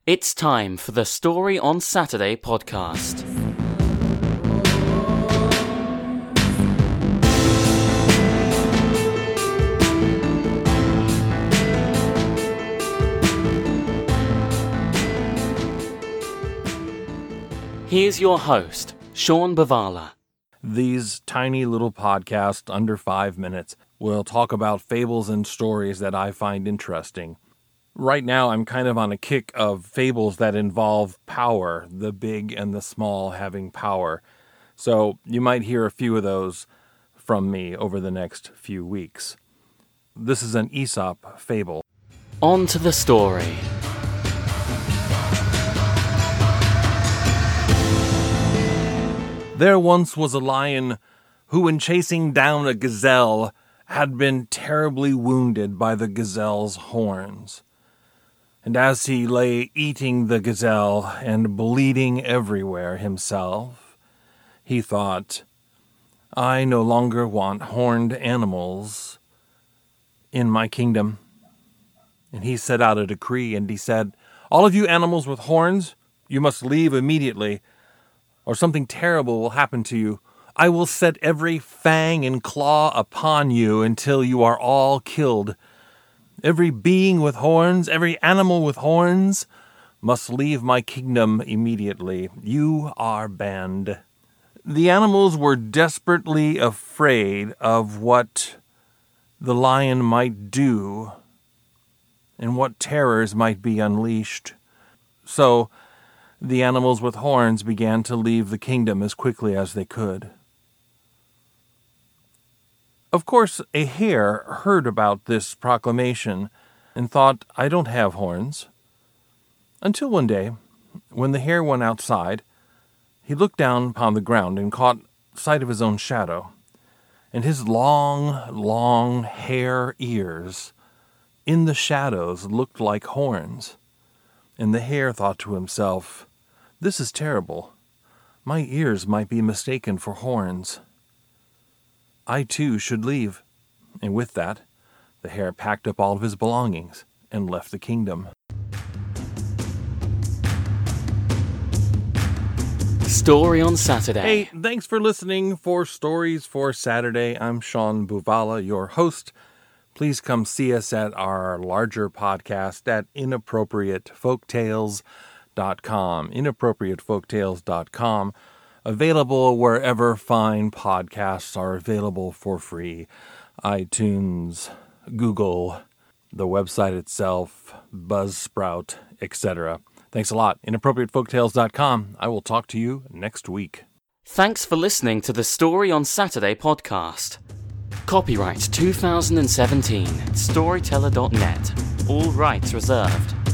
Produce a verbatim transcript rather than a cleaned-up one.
It's time for the Story on Saturday podcast. Here's your host, Sean Bavala. These tiny little podcasts under five minutes will talk about fables and stories that I find interesting. Right now, I'm kind of on a kick of fables that involve power, the big and the small having power. So you might hear a few of those from me over the next few weeks. This is an Aesop fable. On to the story. There once was a lion who, in chasing down a gazelle, had been terribly wounded by the gazelle's horns. And as he lay eating the gazelle and bleeding everywhere himself, he thought, I no longer want horned animals in my kingdom. And he set out a decree, and he said, all of you animals with horns, you must leave immediately, or something terrible will happen to you. I will set every fang and claw upon you until you are all killed. Every being with horns, every animal with horns, must leave my kingdom immediately. You are banned. The animals were desperately afraid of what the lion might do and what terrors might be unleashed. So the animals with horns began to leave the kingdom as quickly as they could. Of course, a hare heard about this proclamation and thought, I don't have horns. Until one day, when the hare went outside, he looked down upon the ground and caught sight of his own shadow, and his long, long hare ears in the shadows looked like horns. And the hare thought to himself, this is terrible. My ears might be mistaken for horns. I too should leave. And with that, the hare packed up all of his belongings and left the kingdom. Story on Saturday. Hey, thanks for listening for Stories for Saturday. I'm Sean Buvala, your host. Please come see us at our larger podcast at inappropriate folktales dot com. inappropriate folktales dot com. Available wherever fine podcasts are available for free. iTunes, Google, the website itself, Buzzsprout, et cetera. Thanks a lot. inappropriate folktales dot com. I will talk to you next week. Thanks for listening to the Story on Saturday podcast. Copyright two thousand seventeen, storyteller dot net. All rights reserved.